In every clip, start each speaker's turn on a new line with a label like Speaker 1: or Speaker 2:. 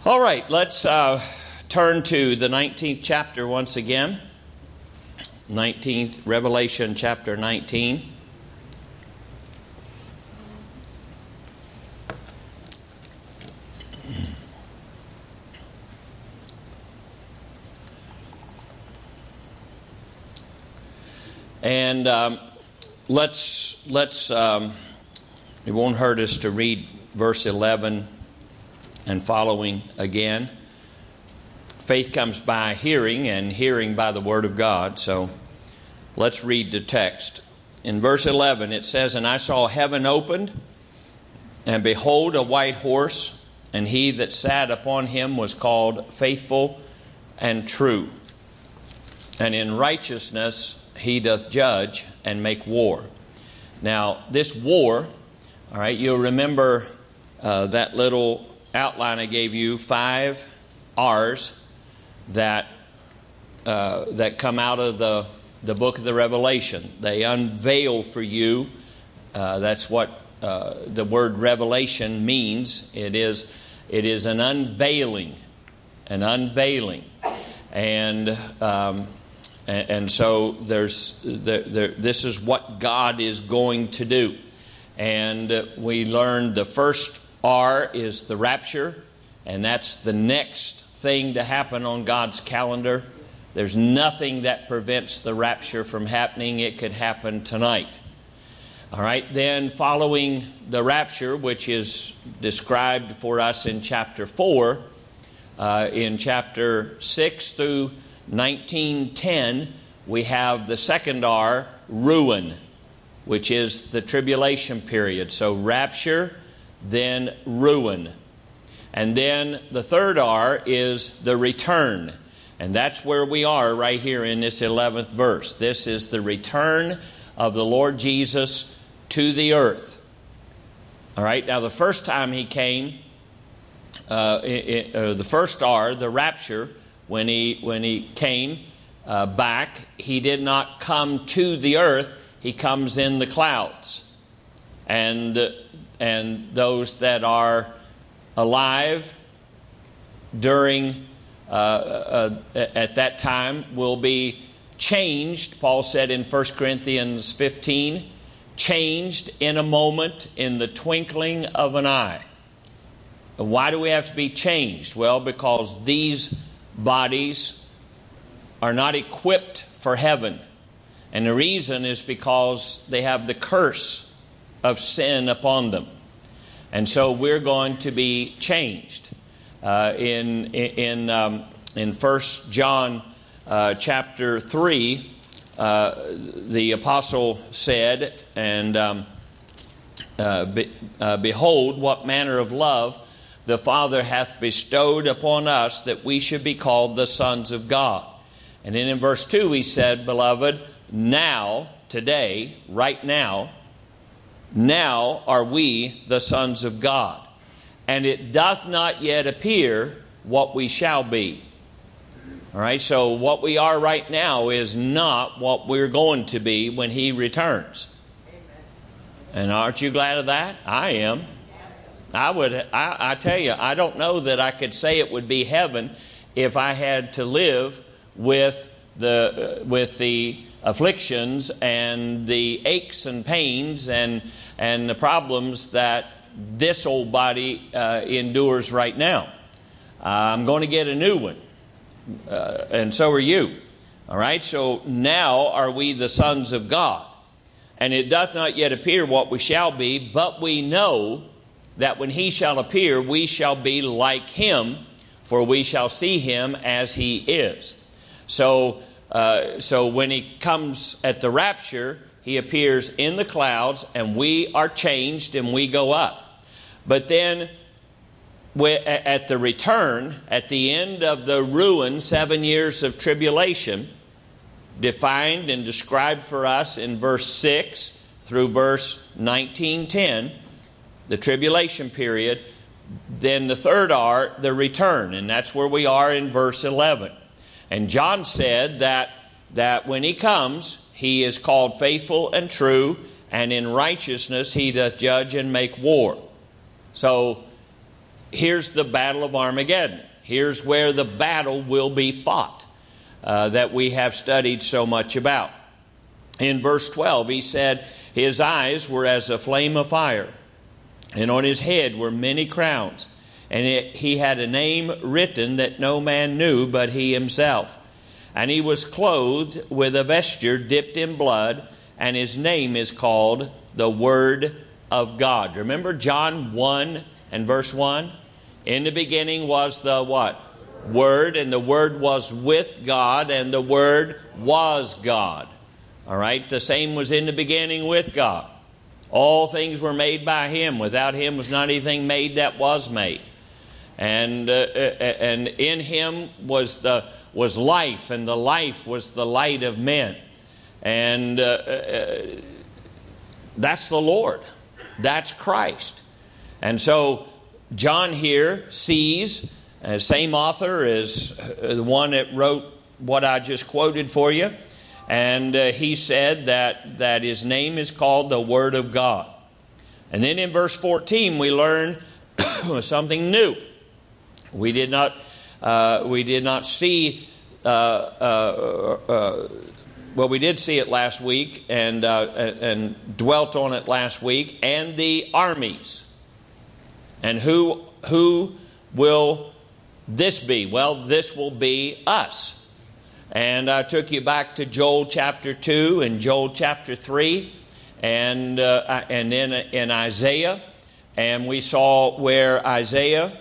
Speaker 1: All right, let's turn to the 19th chapter once again. Revelation chapter 19. And let's it won't hurt us to read verse 11 and following again. Faith comes by hearing, and hearing by the Word of God. So let's read the text. In verse 11 it says, "And I saw heaven opened, and behold a white horse, and he that sat upon him was called Faithful and True. And in righteousness he doth judge and make war." Now this war, all right, you'll remember that little outline I gave you, 5 R's that come out of the book of the Revelation. They unveil for you. That's what the word revelation means. It is an unveiling, and so this is what God is going to do. And we learned the first R is the rapture, and that's the next thing to happen on God's calendar. There's nothing that prevents the rapture from happening. It could happen tonight. All right, then following the rapture, which is described for us in chapter 4, in chapter 6 through 19:10, we have the second R, ruin, which is the tribulation period. So rapture, then ruin. And then the third R is the return. And that's where we are right here in this 11th verse. This is the return of the Lord Jesus to the earth. All right, now the first time he came, the first R, the rapture, when he came back, he did not come to the earth. He comes in the clouds. And those that are alive during at that time will be changed. Paul said in 1 Corinthians 15, changed in a moment, in the twinkling of an eye. Why do we have to be changed? Well, because these bodies are not equipped for heaven. And the reason is because they have the curse of sin upon them. And so we're going to be changed. In 1 John chapter 3, the apostle said, and behold, what manner of love the Father hath bestowed upon us, that we should be called the sons of God. And then in verse 2 he said, beloved, now, today, right now are we the sons of God. And it doth not yet appear what we shall be. All right, so what we are right now is not what we're going to be when he returns. And aren't you glad of that? I am. I tell you, I don't know that I could say it would be heaven if I had to live with the afflictions and the aches and pains and the problems that this old body endures right now. I'm going to get a new one, and so are you. All right, so now are we the sons of God, and it doth not yet appear what we shall be, but we know that when he shall appear, we shall be like him, for we shall see him as he is. So when he comes at the rapture, he appears in the clouds, and we are changed and we go up. But then at the return, at the end of the ruin, 7 years of tribulation, defined and described for us in verse 6 through verse 19:10, the tribulation period, then the third R, the return, and that's where we are in verse 11. And John said that when he comes, he is called faithful and true, and in righteousness he doth judge and make war. So here's the Battle of Armageddon. Here's where the battle will be fought that we have studied so much about. In verse 12, he said, his eyes were as a flame of fire, and on his head were many crowns. And he had a name written that no man knew but he himself. And he was clothed with a vesture dipped in blood, and his name is called the Word of God. Remember John 1 and verse 1? In the beginning was the what? Word, and the Word was with God, and the Word was God. All right, the same was in the beginning with God. All things were made by Him. Without Him was not anything made that was made. And in Him was life, and the life was the light of men. And that's the Lord. That's Christ. And so John here sees, same author as the one that wrote what I just quoted for you, and he said that his name is called the Word of God. And then in verse 14 we learn something new. We did not see. Well, we did see it last week and dwelt on it last week. And the armies. And who will this be? Well, this will be us. And I took you back to Joel chapter 2 and Joel chapter 3, and then in Isaiah, and we saw where Isaiah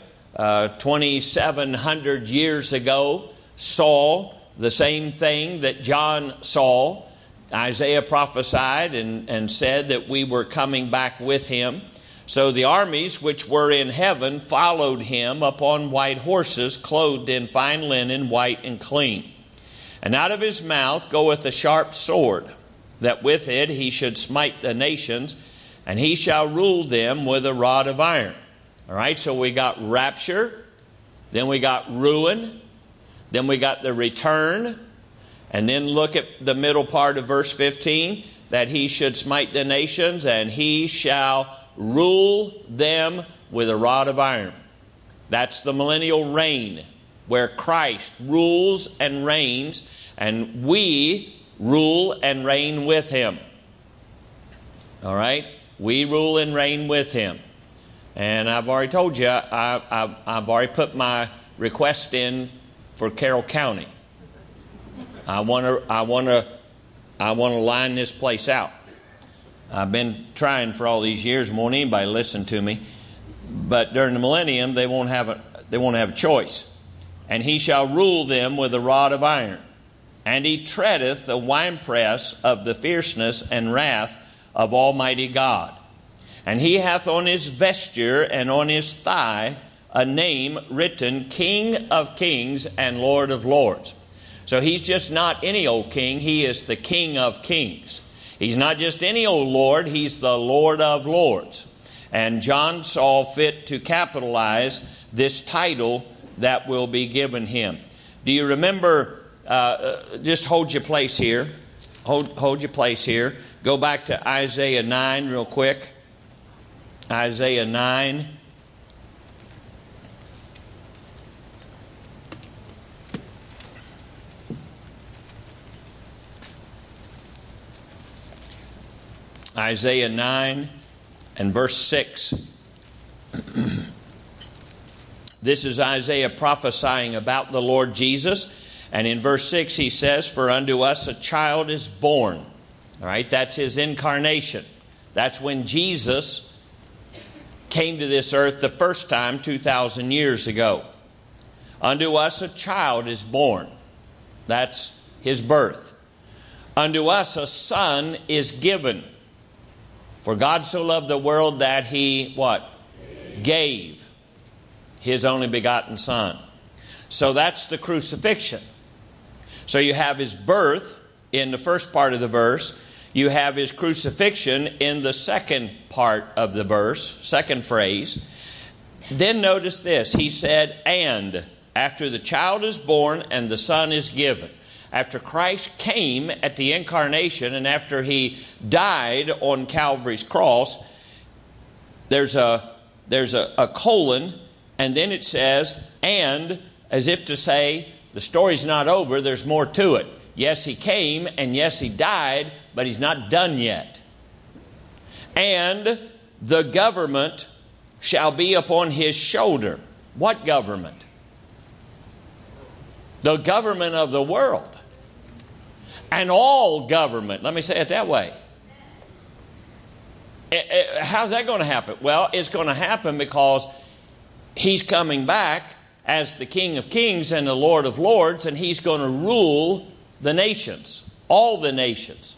Speaker 1: 2,700 years ago saw the same thing that John saw. Isaiah prophesied and said that we were coming back with him. So the armies which were in heaven followed him upon white horses, clothed in fine linen, white and clean. And out of his mouth goeth a sharp sword, that with it he should smite the nations, and he shall rule them with a rod of iron. All right, so we got rapture, then we got ruin, then we got the return, and then look at the middle part of verse 15, that he should smite the nations, and he shall rule them with a rod of iron. That's the millennial reign, where Christ rules and reigns, and we rule and reign with him. All right? We rule and reign with him. And I've already told you, I've already put my request in for Carroll County. I want to line this place out. I've been trying for all these years. Won't anybody listen to me? But during the millennium, they won't have a choice. And he shall rule them with a rod of iron. And he treadeth the winepress of the fierceness and wrath of Almighty God. And he hath on his vesture and on his thigh a name written, King of Kings and Lord of Lords. So he's just not any old king. He is the King of Kings. He's not just any old Lord. He's the Lord of Lords. And John saw fit to capitalize this title that will be given him. Do you remember, just hold your place here. Hold your place here. Go back to Isaiah 9 real quick. Isaiah 9. Isaiah 9 and verse 6. This is Isaiah prophesying about the Lord Jesus. And in verse 6 he says, for unto us a child is born. All right, that's his incarnation. That's when Jesus came to this earth the first time 2,000 years ago. Unto us a child is born. That's his birth. Unto us a son is given. For God so loved the world that he, what? Gave his only begotten Son. So that's the crucifixion. So you have his birth in the first part of the verse. You have his crucifixion in the second part of the verse, second phrase. Then notice this. He said, and after the child is born and the Son is given. After Christ came at the incarnation and after he died on Calvary's cross, there's a colon, And then it says, and, as if to say, the story's not over, there's more to it. Yes, he came, and yes, he died, but he's not done yet. And the government shall be upon his shoulder. What government? The government of the world. And all government. Let me say it that way. How's that going to happen? Well, it's going to happen because he's coming back as the King of Kings and the Lord of Lords, and he's going to rule the nations, all the nations.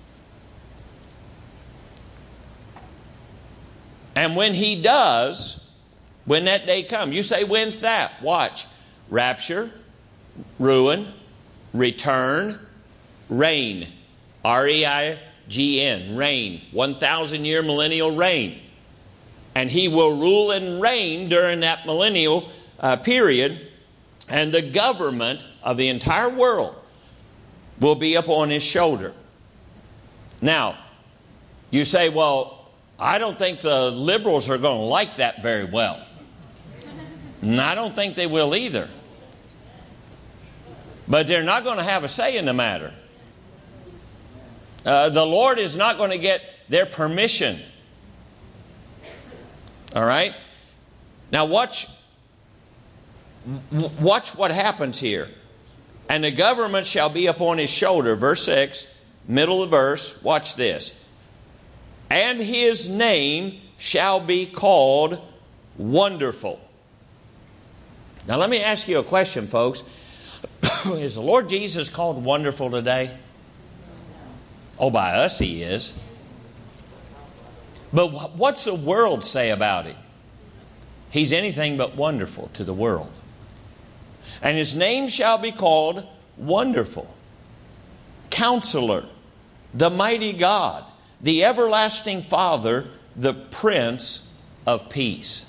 Speaker 1: And when he does, when that day comes, you say, when's that? Watch. Rapture, ruin, return, reign. R-E-I-G-N, reign. 1,000-year millennial reign. And he will rule and reign during that millennial period. And the government of the entire world will be upon his shoulder. Now, you say, well, I don't think the liberals are going to like that very well. And I don't think they will either. But they're not going to have a say in the matter. The Lord is not going to get their permission. All right? Now watch what happens here. And the government shall be upon his shoulder. Verse 6, middle of the verse. Watch this. And his name shall be called Wonderful. Now let me ask you a question, folks. Is the Lord Jesus called Wonderful today? Oh, by us he is. But what's the world say about him? He's anything but wonderful to the world. And his name shall be called Wonderful, Counselor, the Mighty God, the Everlasting Father, the Prince of Peace.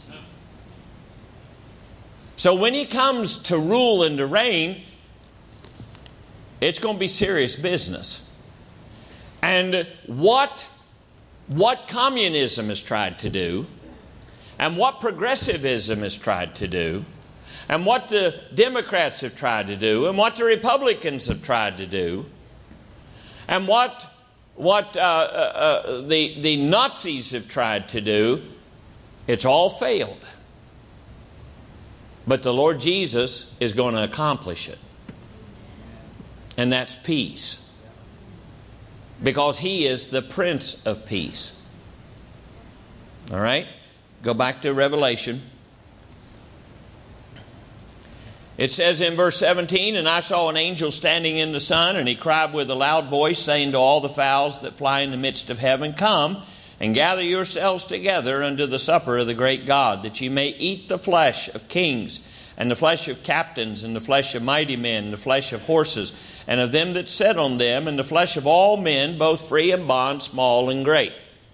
Speaker 1: So when he comes to rule and to reign, it's going to be serious business. And what communism has tried to do, and what progressivism has tried to do, and what the Democrats have tried to do, and what the Republicans have tried to do, and what the Nazis have tried to do, it's all failed. But the Lord Jesus is going to accomplish it. And that's peace. Because he is the Prince of Peace. All right? Go back to Revelation. It says in verse 17, and I saw an angel standing in the sun, and he cried with a loud voice, saying to all the fowls that fly in the midst of heaven, come and gather yourselves together unto the supper of the great God, that ye may eat the flesh of kings, and the flesh of captains, and the flesh of mighty men, and the flesh of horses, and of them that sit on them, and the flesh of all men, both free and bond, small and great.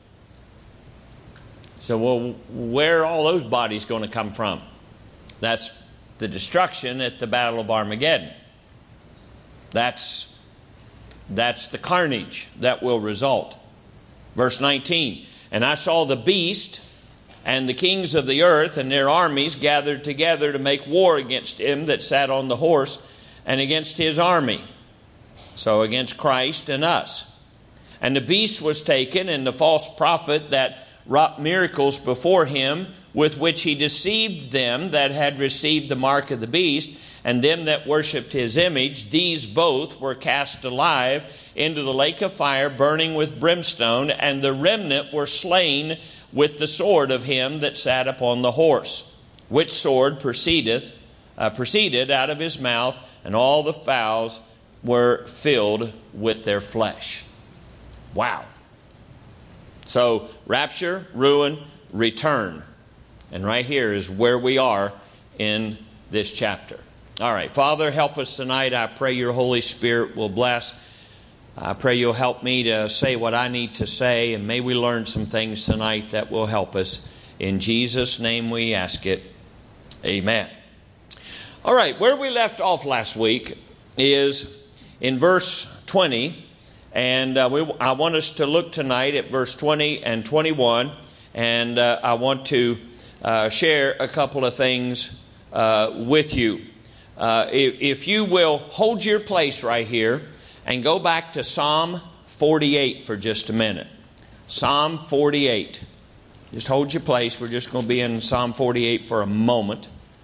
Speaker 1: So, well, where are all those bodies going to come from? That's the destruction at the Battle of Armageddon. That's the carnage that will result. Verse 19, and I saw the beast and the kings of the earth and their armies gathered together to make war against him that sat on the horse and against his army. So against Christ and us. And the beast was taken, and the false prophet that wrought miracles before him, with which he deceived them that had received the mark of the beast, and them that worshipped his image. These both were cast alive into the lake of fire, burning with brimstone, and the remnant were slain with the sword of him that sat upon the horse, which sword proceeded out of his mouth, and all the fowls were filled with their flesh. Wow. So, rapture, ruin, return. And right here is where we are in this chapter. All right, Father, help us tonight. I pray your Holy Spirit will bless. I pray you'll help me to say what I need to say, and may we learn some things tonight that will help us. In Jesus' name we ask it. Amen. All right, where we left off last week is in verse 20, and I want us to look tonight at verse 20 and 21, and I want to share a couple of things with you. If you will hold your place right here and go back to Psalm 48 for just a minute. Psalm 48. Just hold your place. We're just going to be in Psalm 48 for a moment.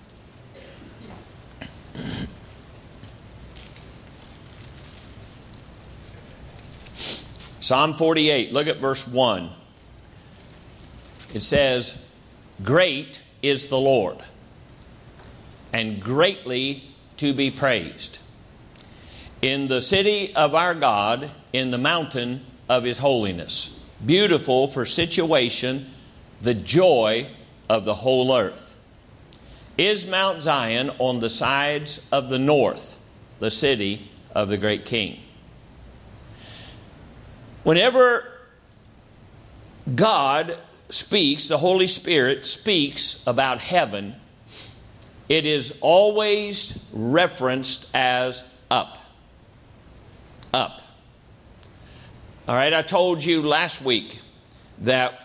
Speaker 1: Psalm 48, look at verse 1. It says, "Great is the Lord, and greatly to be praised, in the city of our God, in the mountain of His holiness. Beautiful for situation, the joy of the whole earth. Is Mount Zion on the sides of the north, the city of the great King." Whenever God speaks, the Holy Spirit speaks about heaven, it is always referenced as up. Up. All right, I told you last week that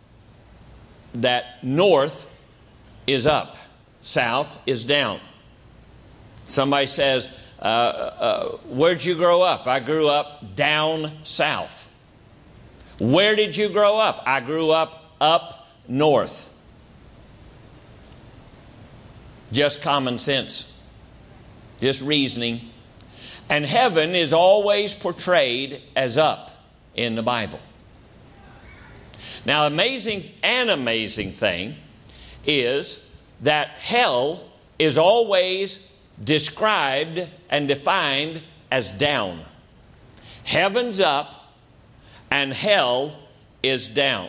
Speaker 1: north is up, south is down. Somebody says, where'd you grow up? I grew up down south. Where did you grow up? I grew up north. Just common sense. Just reasoning. And heaven is always portrayed as up in the Bible. Now, amazing thing is that hell is always described and defined as down. Heaven's up and hell is down.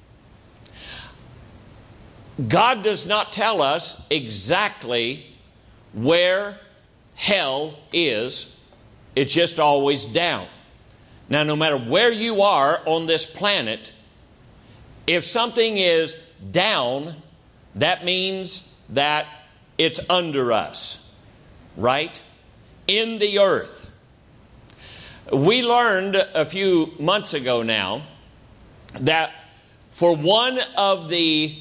Speaker 1: God does not tell us exactly where hell is. It's just always down. Now, no matter where you are on this planet, if something is down, that means that it's under us, right? In the earth. We learned a few months ago now that for one of the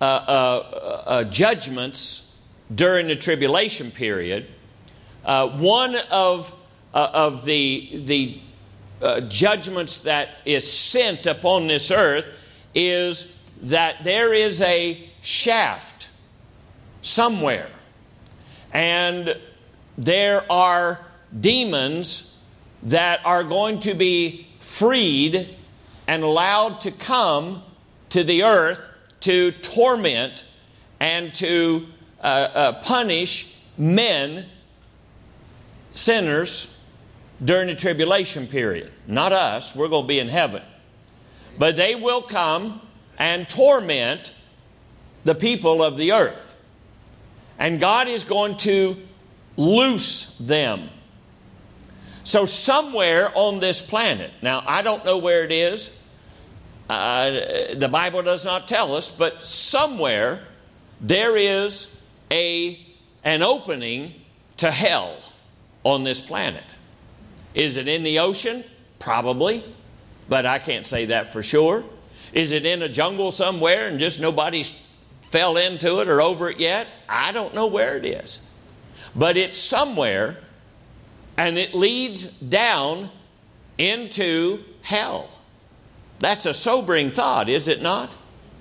Speaker 1: judgments during the tribulation period, one of the judgments that is sent upon this earth is that there is a shaft somewhere, and there are demons that are going to be freed and allowed to come to the earth to torment and to punish men, sinners, during the tribulation period. Not us, we're going to be in heaven. But they will come and torment the people of the earth. And God is going to loose them. So somewhere on this planet, now I don't know where it is, the Bible does not tell us, but somewhere there is an opening to hell on this planet. Is it in the ocean? Probably, but I can't say that for sure. Is it in a jungle somewhere and just nobody's fell into it or over it yet? I don't know where it is. But it's somewhere, and it leads down into hell. That's a sobering thought, is it not?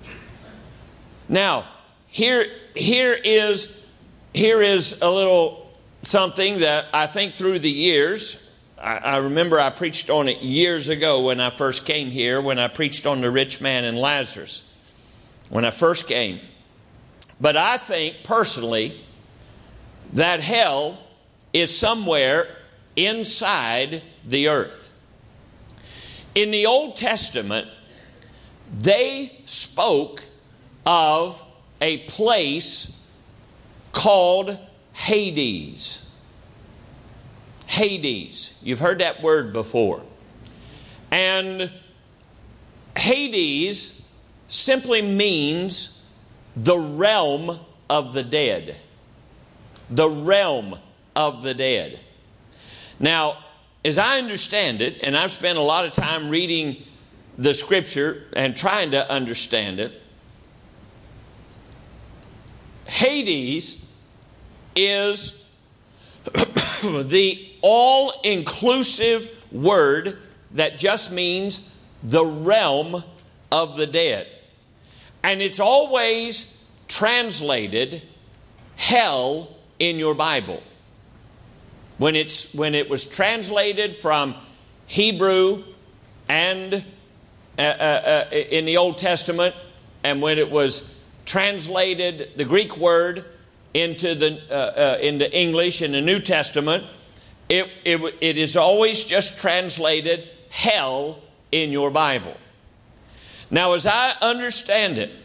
Speaker 1: Now, here is a little something that I think through the years, I remember I preached on it years ago when I first came here, when I preached on the rich man and Lazarus, when I first came. But I think personally that hell is somewhere inside the earth. In the Old Testament, they spoke of a place called Hades. Hades. You've heard that word before. And Hades simply means the realm of the dead. The realm of the dead. Now, as I understand it, and I've spent a lot of time reading the scripture and trying to understand it, Hades is the all-inclusive word that just means the realm of the dead. And it's always translated hell in your Bible. When it was translated from Hebrew and in the Old Testament, and when it was translated, the Greek word, into English in the New Testament, it is always just translated hell in your Bible. Now, as I understand it,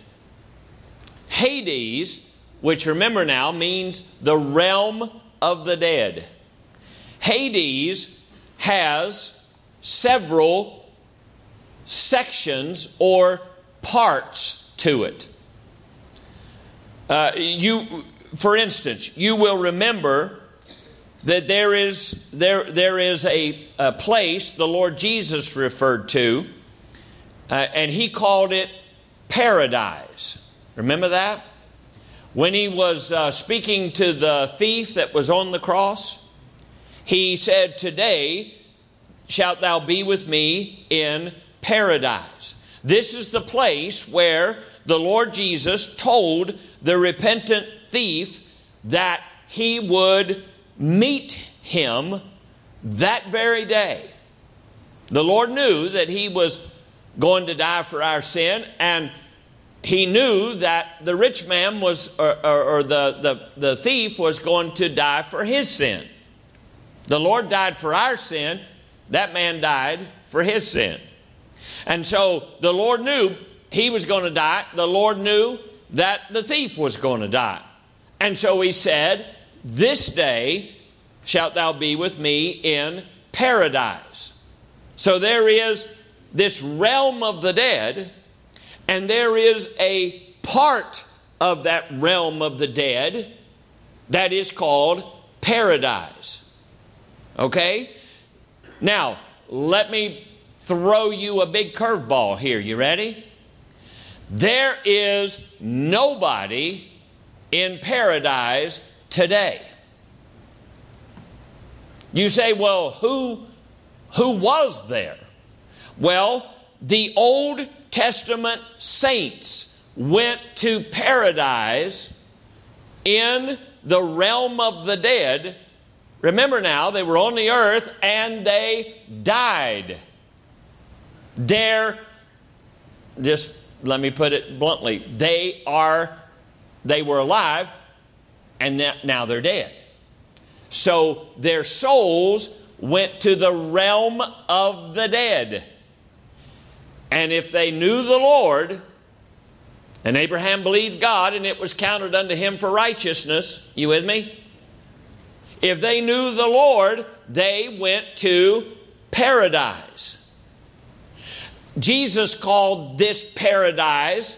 Speaker 1: Hades, which remember now means the realm of the dead. Hades has several sections or parts to it. For instance, you will remember that there is a place the Lord Jesus referred to, and He called it paradise. Remember that? When He was speaking to the thief that was on the cross, He said, "Today shalt thou be with me in paradise." This is the place where the Lord Jesus told the repentant thief that He would meet him that very day. The Lord knew that He was going to die for our sin, and He knew that the rich man was, or the thief was going to die for his sin. The Lord died for our sin. That man died for his sin. And so the Lord knew he was going to die. The Lord knew that the thief was going to die. And so He said, "This day shalt thou be with me in paradise." So there is this realm of the dead, and there is a part of that realm of the dead that is called paradise. Okay? Now, let me throw you a big curveball here. You ready? There is nobody in paradise today. You say, well, who was there? Well, the Old Testament saints went to paradise in the realm of the dead. Remember now, they were on the earth and they died. Just let me put it bluntly, they were alive and now they're dead. So their souls went to the realm of the dead. And if they knew the Lord, and Abraham believed God and it was counted unto him for righteousness, you with me? If they knew the Lord, they went to paradise. Jesus called this paradise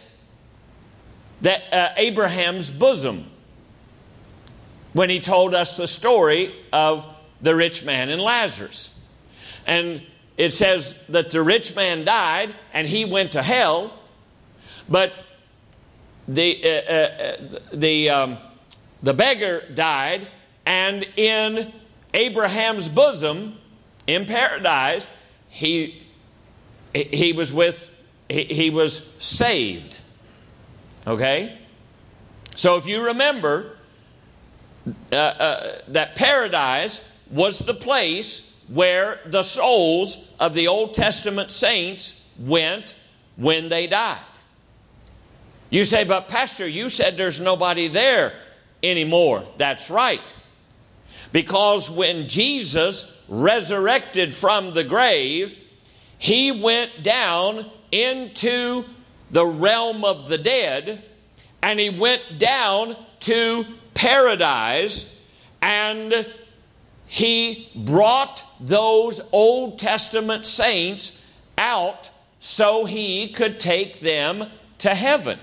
Speaker 1: Abraham's bosom when He told us the story of the rich man and Lazarus. And it says that the rich man died and he went to hell, but the beggar died, and in Abraham's bosom, in paradise, he was saved. Okay? So if you remember, that paradise was the place where the souls of the Old Testament saints went when they died. You say, but Pastor, you said there's nobody there anymore. That's right. Because when Jesus resurrected from the grave, He went down into the realm of the dead, and He went down to paradise, and He brought those Old Testament saints out so He could take them to heaven.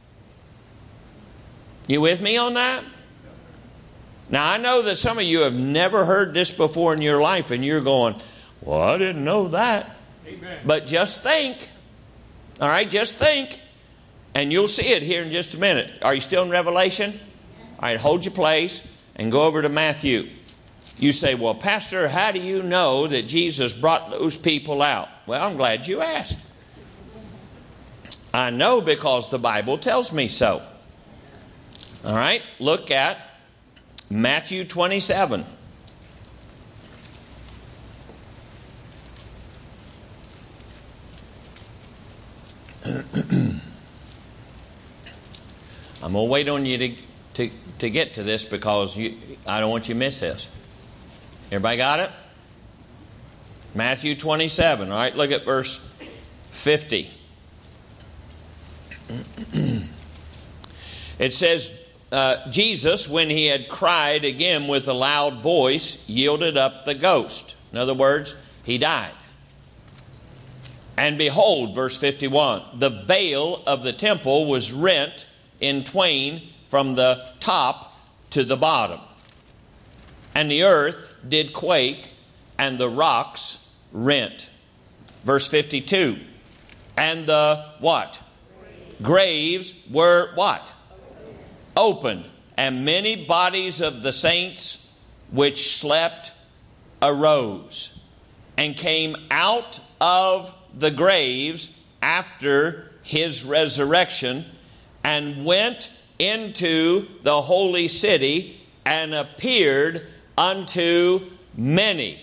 Speaker 1: You with me on that? Now, I know that some of you have never heard this before in your life, and you're going, well, I didn't know that. Amen. But just think. All right, just think. And you'll see it here in just a minute. Are you still in Revelation? right, hold your place and go over to Matthew. You say, well, Pastor, how do you know that Jesus brought those people out? Well, I'm glad you asked. I know because the Bible tells me so. All right, look at Matthew 27. I'm going to wait on you to get to this because I don't want you to miss this. Everybody got it? Matthew 27. All right, look at verse 50. It says, Jesus, when he had cried again with a loud voice, yielded up the ghost. In other words, he died. And behold, verse 51, the veil of the temple was rent in twain from the top to the bottom. And the earth did quake, and the rocks rent. Verse 52, and the what? Graves were what? Opened. And many bodies of the saints which slept arose and came out of the graves after his resurrection and went into the holy city and appeared unto many.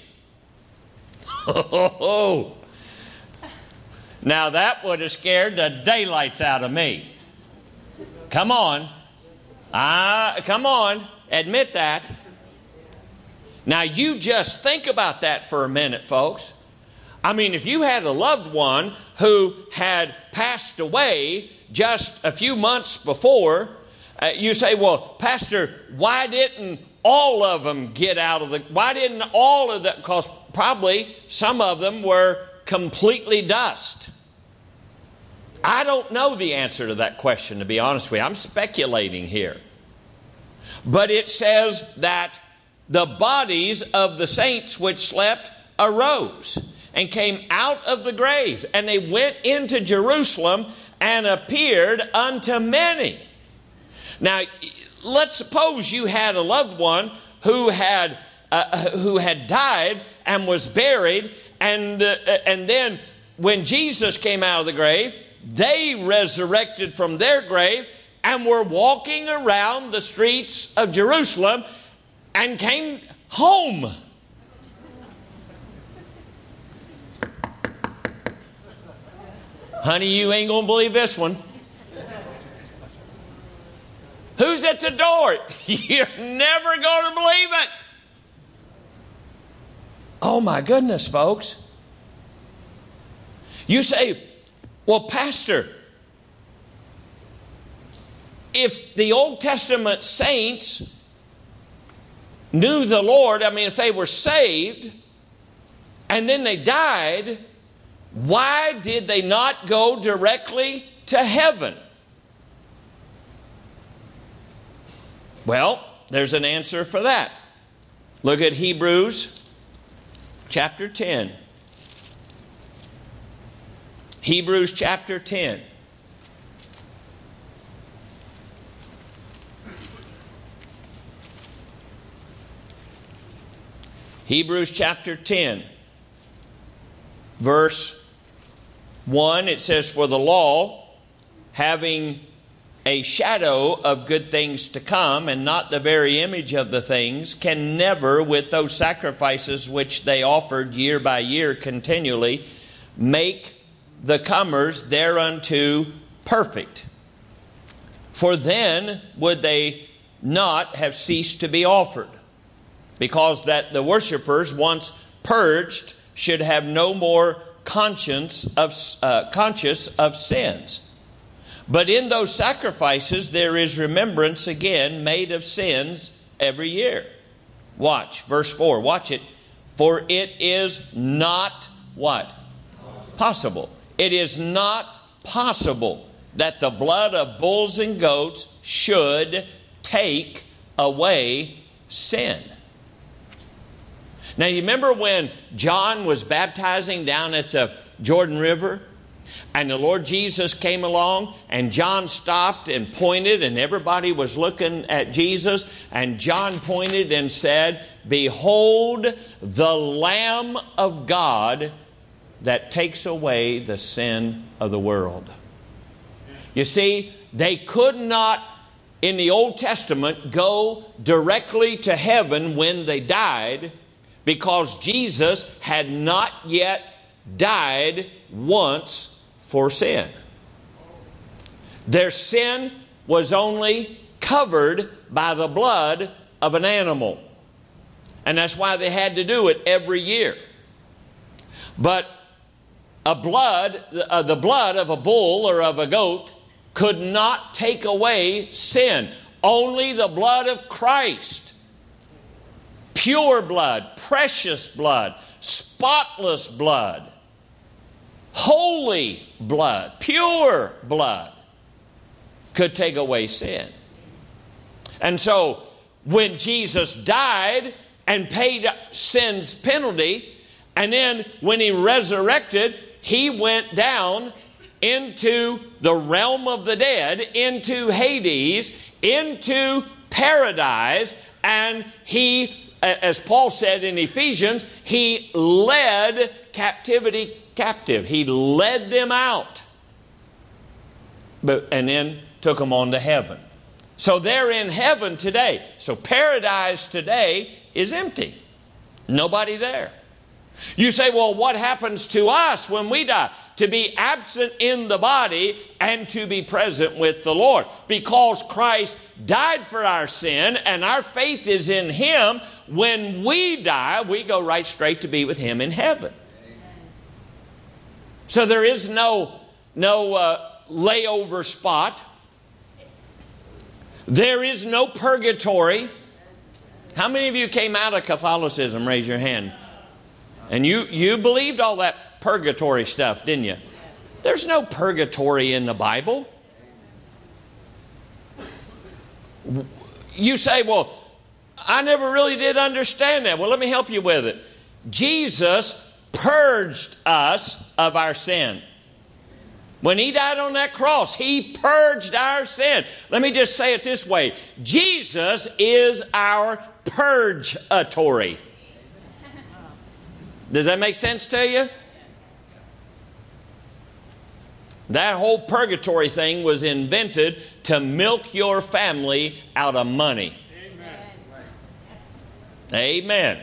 Speaker 1: Now that would have scared the daylights out of me. Come on. Come on. Admit that. Now you just think about that for a minute, folks. I mean, if you had a loved one who had passed away just a few months before, you say, well, Pastor, why didn't all of them get out of the... Why didn't all of that... Because probably some of them were completely dust. I don't know the answer to that question, to be honest with you. I'm speculating here. But it says that the bodies of the saints which slept arose and came out of the graves, and they went into Jerusalem and appeared unto many. Now, let's suppose you had a loved one who had died and was buried, and then when Jesus came out of the grave, they resurrected from their grave and were walking around the streets of Jerusalem and came home. Honey, you ain't going to believe this one. Who's at the door? You're never going to believe it. Oh my goodness, folks. You say, well, Pastor, if the Old Testament saints knew the Lord, I mean, if they were saved and then they died, why did they not go directly to heaven? Well, there's an answer for that. Look at Hebrews chapter 10. Hebrews chapter 10. Hebrews chapter 10, verse 1, it says, for the law, having a shadow of good things to come, and not the very image of the things, can never, with those sacrifices which they offered year by year continually, make the comers thereunto perfect. For then would they not have ceased to be offered, because that the worshipers, once purged, should have no more conscious of sins. But in those sacrifices there is remembrance again made of sins every year. Watch, verse 4, watch it. For it is not what? Possible. It is not possible that the blood of bulls and goats should take away sin. Now, you remember when John was baptizing down at the Jordan River? And the Lord Jesus came along, and John stopped and pointed, and everybody was looking at Jesus. And John pointed and said, "Behold, the Lamb of God that takes away the sin of the world." You see, they could not, in the Old Testament, go directly to heaven when they died, because Jesus had not yet died once for sin. Their sin was only covered by the blood of an animal. And that's why they had to do it every year. But the blood of a bull or of a goat could not take away sin. Only the blood of Christ, pure blood, precious blood, spotless blood, holy blood, pure blood, could take away sin. And so when Jesus died and paid sin's penalty, and then when He resurrected, He went down into the realm of the dead, into Hades, into paradise, and He, as Paul said in Ephesians, He led captivity captive. He led them out, and then took them on to heaven. So they're in heaven today. So paradise today is empty. Nobody there. You say, well, what happens to us when we die? To be absent in the body and to be present with the Lord. Because Christ died for our sin and our faith is in Him, when we die, we go right straight to be with Him in heaven. So there is no layover spot. There is no purgatory. How many of you came out of Catholicism? Raise your hand. And you believed all that purgatory stuff, didn't you? There's no purgatory in the Bible. You say, well, I never really did understand that. Well, let me help you with it. Jesus purged us of our sin. When He died on that cross, He purged our sin. Let me just say it this way. Jesus is our purgatory. Does that make sense to you? That whole purgatory thing was invented to milk your family out of money. Amen. Amen.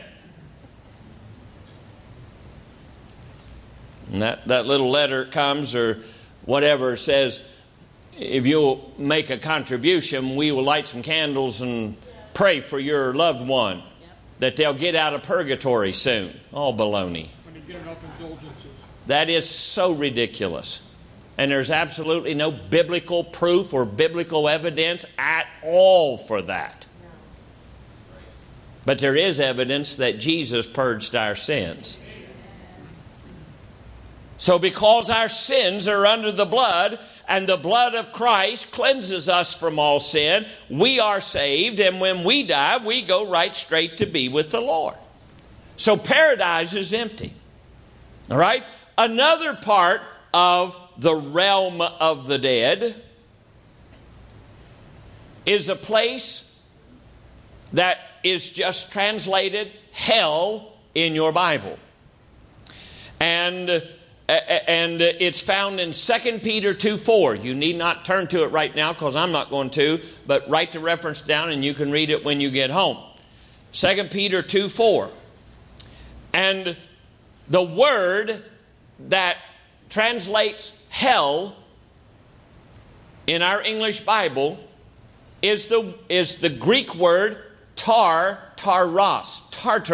Speaker 1: And that little letter comes or whatever says, if you'll make a contribution, we will light some candles and pray for your loved one that they'll get out of purgatory soon. All baloney.
Speaker 2: When they get enough indulgences.
Speaker 1: That is so ridiculous. And there's absolutely no biblical proof or biblical evidence at all for that. But there is evidence that Jesus purged our sins. So because our sins are under the blood, and the blood of Christ cleanses us from all sin, we are saved, and when we die, we go right straight to be with the Lord. So paradise is empty. All right? Another part of the realm of the dead is a place that is just translated hell in your Bible. And it's found in 2 Peter 2:4. You need not turn to it right now because I'm not going to, but write the reference down and you can read it when you get home. 2 Peter 2:4. And the word that translates hell in our English Bible is the Greek word Tartaros.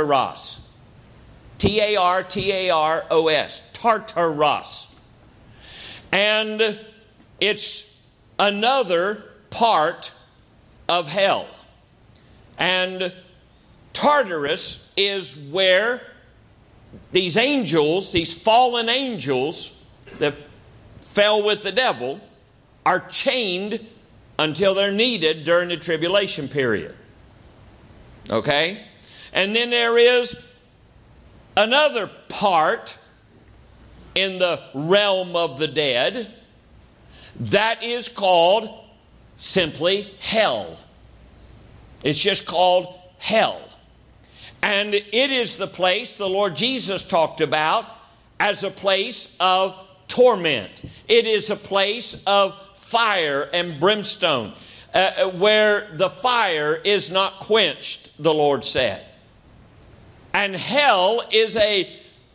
Speaker 1: Tartaros. Tartaros. And it's another part of hell. And Tartarus is where these angels, these fallen angels that fell with the devil, are chained until they're needed during the tribulation period. Okay? And then there is another part in the realm of the dead. That is called simply hell. It's just called hell. And it is the place the Lord Jesus talked about as a place of torment. It is a place of fire and brimstone, where the fire is not quenched, the Lord said. And hell is a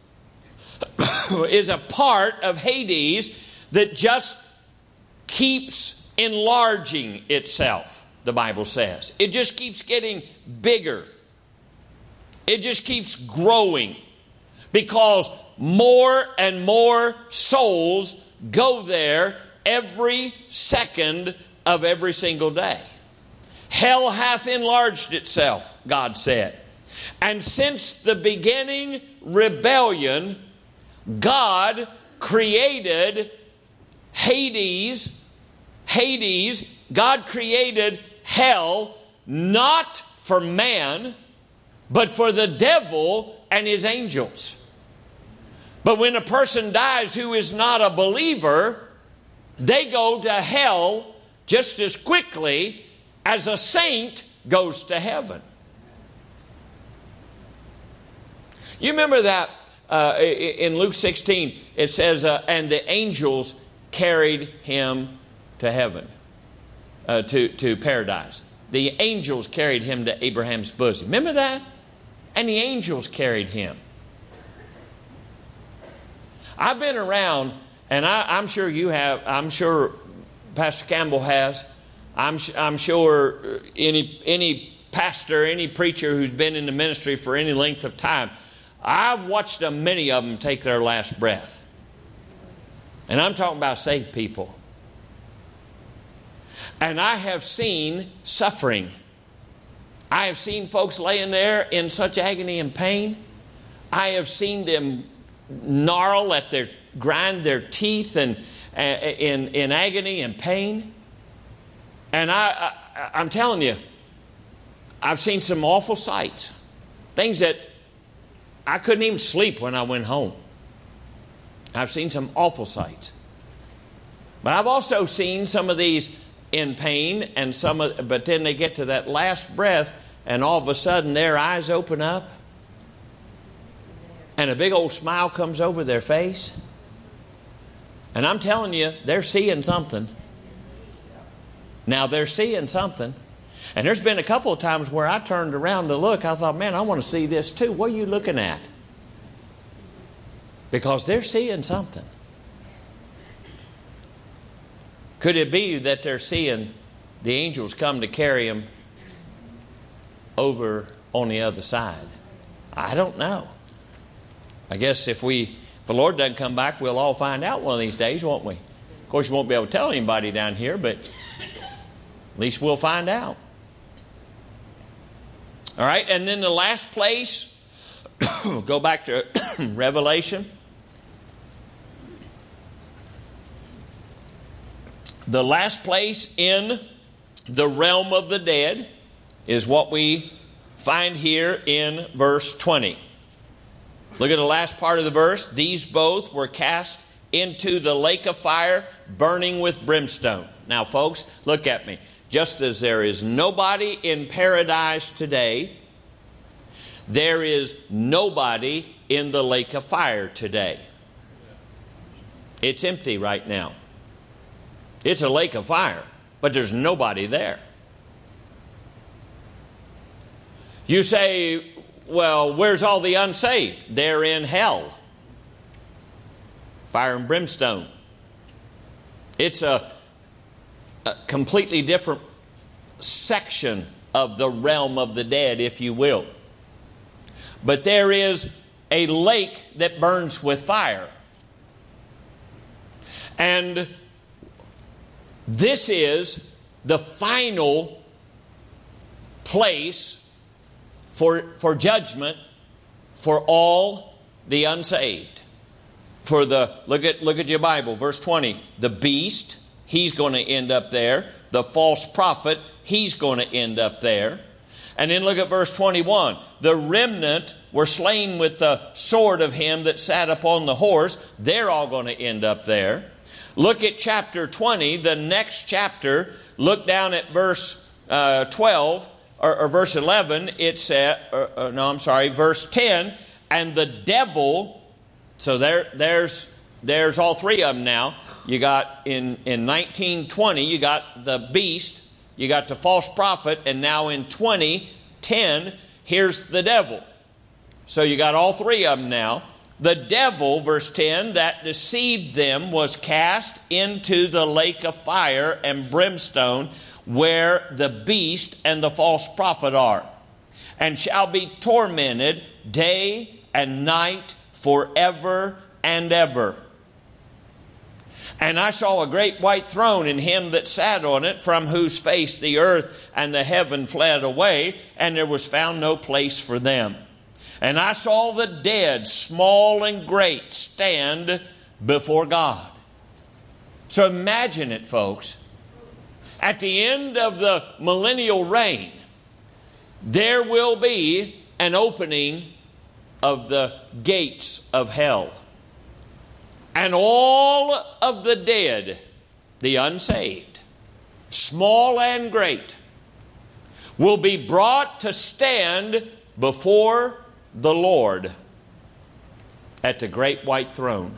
Speaker 1: part of Hades that just keeps enlarging itself, the Bible says. It just keeps getting bigger. It just keeps growing because more and more souls go there every second of every single day. Hell hath enlarged itself, God said. And since the beginning rebellion, God created Hades. God created hell not for man, but for the devil and his angels. But when a person dies who is not a believer, they go to hell just as quickly as a saint goes to heaven. You remember that in Luke 16, it says, and the angels carried him to heaven, to paradise. The angels carried him to Abraham's bosom. Remember that? And the angels carried him. I've been around, and I'm sure you have. I'm sure Pastor Campbell has. I'm sure any pastor, any preacher who's been in the ministry for any length of time, I've watched many of them take their last breath. And I'm talking about saved people. And I have seen suffering. I have seen folks laying there in such agony and pain. I have seen them gnarl grind their teeth and in agony and pain. And I'm telling you, I've seen some awful sights. Things that I couldn't even sleep when I went home. I've seen some awful sights. But I've also seen some of these in pain, and but then they get to that last breath, and all of a sudden their eyes open up, and a big old smile comes over their face. And I'm telling you, they're seeing something. Now they're seeing something. And there's been a couple of times where I turned around to look. I thought, man, I want to see this too. What are you looking at? Because they're seeing something. Could it be that they're seeing the angels come to carry them over on the other side? I don't know. I guess if the Lord doesn't come back, we'll all find out one of these days, won't we? Of course, you won't be able to tell anybody down here, but at least we'll find out. All right, and then the last place, go back to Revelation. The last place in the realm of the dead is what we find here in verse 20. Look at the last part of the verse. These both were cast into the lake of fire, burning with brimstone. Now, folks, look at me. Just as there is nobody in paradise today, there is nobody in the lake of fire today. It's empty right now. It's a lake of fire, but there's nobody there. You say, well, where's all the unsaved? They're in hell. Fire and brimstone. It's a completely different section of the realm of the dead, if you will. But there is a lake that burns with fire. And this is the final place for judgment for all the unsaved. Look at your Bible, verse 20. The beast, he's going to end up there. The false prophet, he's going to end up there. And then look at verse 21. The remnant were slain with the sword of him that sat upon the horse. They're all going to end up there. Look at chapter 20, the next chapter. Look down at verse 12 or verse 11. It said, verse 10. And the devil, so there's all three of them now. You got in 1920, you got the beast, you got the false prophet, and now in 2010, here's the devil. So you got all three of them now. The devil, verse 10, that deceived them was cast into the lake of fire and brimstone, where the beast and the false prophet are, and shall be tormented day and night forever and ever. And I saw a great white throne, and him that sat on it, from whose face the earth and the heaven fled away, and there was found no place for them. And I saw the dead, small and great, stand before God. So imagine it, folks. At the end of the millennial reign, there will be an opening of the gates of hell. And all of the dead, the unsaved, small and great, will be brought to stand before the Lord at the great white throne.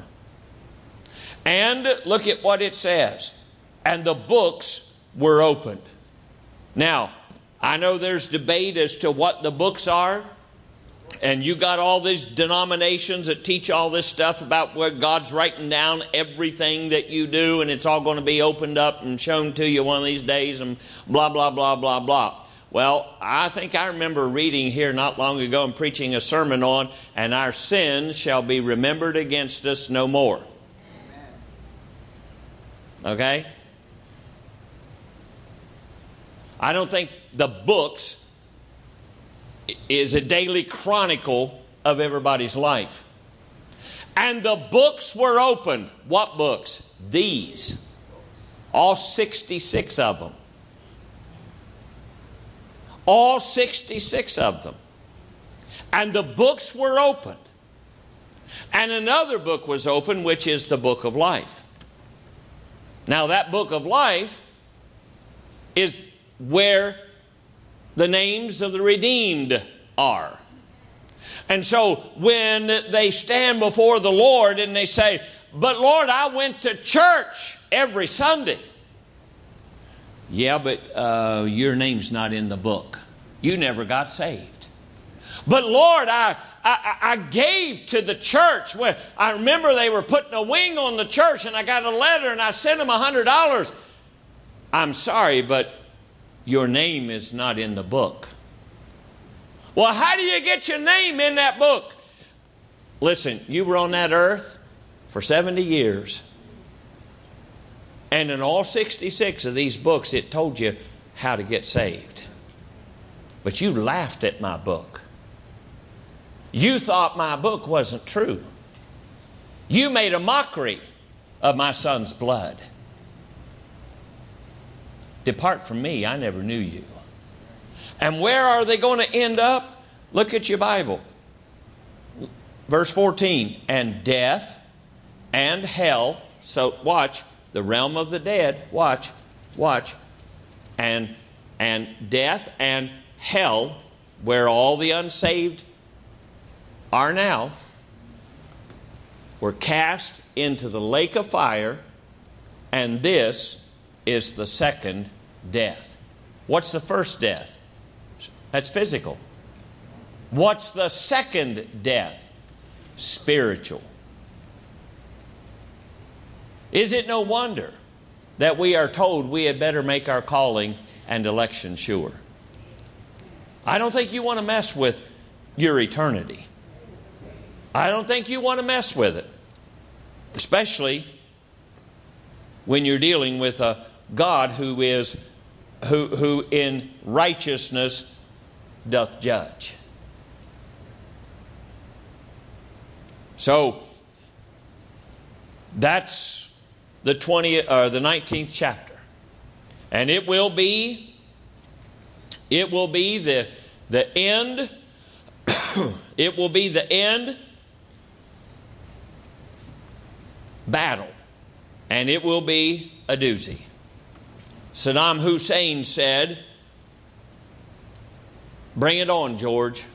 Speaker 1: And look at what it says. And the books were opened. Now, I know there's debate as to what the books are. And you got all these denominations that teach all this stuff about where God's writing down everything that you do, and it's all going to be opened up and shown to you one of these days, and blah, blah, blah, blah, blah. Well, I think I remember reading here not long ago and preaching a sermon on, and our sins shall be remembered against us no more. Okay? I don't think the books is a daily chronicle of everybody's life. And the books were opened. What books? These. All 66 of them. All 66 of them. And the books were opened. And another book was opened, which is the book of life. Now that book of life is where the names of the redeemed are. And so when they stand before the Lord and they say, but Lord, I went to church every Sunday. Yeah, but your name's not in the book. You never got saved. But Lord, I gave to the church. Where I remember they were putting a wing on the church, and I got a letter and I sent them $100. I'm sorry, but your name is not in the book. Well, how do you get your name in that book? Listen, you were on that earth for 70 years. And in all 66 of these books, it told you how to get saved. But you laughed at my book. You thought my book wasn't true. You made a mockery of my son's blood. Depart from me, I never knew you. And where are they going to end up? Look at your Bible. Verse 14. And death and hell. So watch. The realm of the dead. Watch. And death and hell, where all the unsaved are now, were cast into the lake of fire. And this is the second death. What's the first death? That's physical. What's the second death? Spiritual. Is it no wonder that we are told we had better make our calling and election sure? I don't think you want to mess with your eternity. I don't think you want to mess with it. Especially when you're dealing with a God who in righteousness doth judge. So that's the 19th chapter. And it will be the end. It will be the end battle. And it will be a doozy. Saddam Hussein said, "Bring it on, George.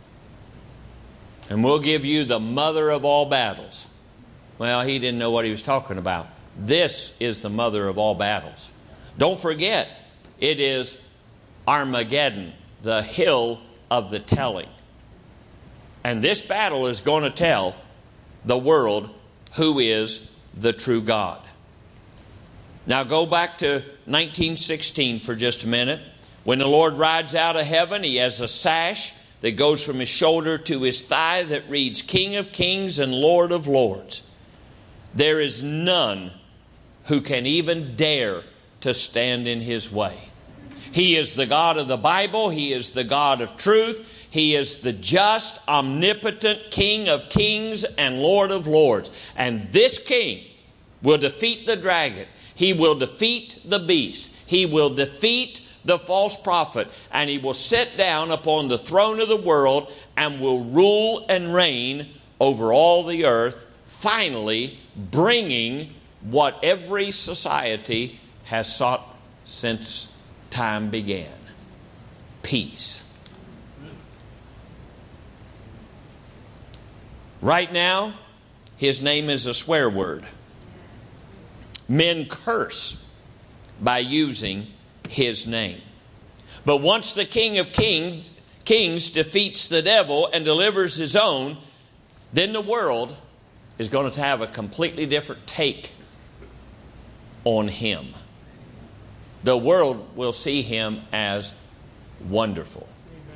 Speaker 1: And we'll give you the mother of all battles." Well, he didn't know what he was talking about. This is the mother of all battles. Don't forget, it is Armageddon, the hill of the telling. And this battle is going to tell the world who is the true God. Now go back to 1916 for just a minute. When the Lord rides out of heaven, He has a sash that goes from His shoulder to His thigh that reads King of Kings and Lord of Lords. There is none who can even dare to stand in His way. He is the God of the Bible. He is the God of truth. He is the just, omnipotent King of kings and Lord of lords. And this King will defeat the dragon. He will defeat the beast. He will defeat the false prophet. And He will sit down upon the throne of the world and will rule and reign over all the earth, finally bringing what every society has sought since time began: peace. Right now, His name is a swear word. Men curse by using His name. But once the King of Kings defeats the devil and delivers His own, then the world is going to have a completely different take on Him. The world will see Him as wonderful.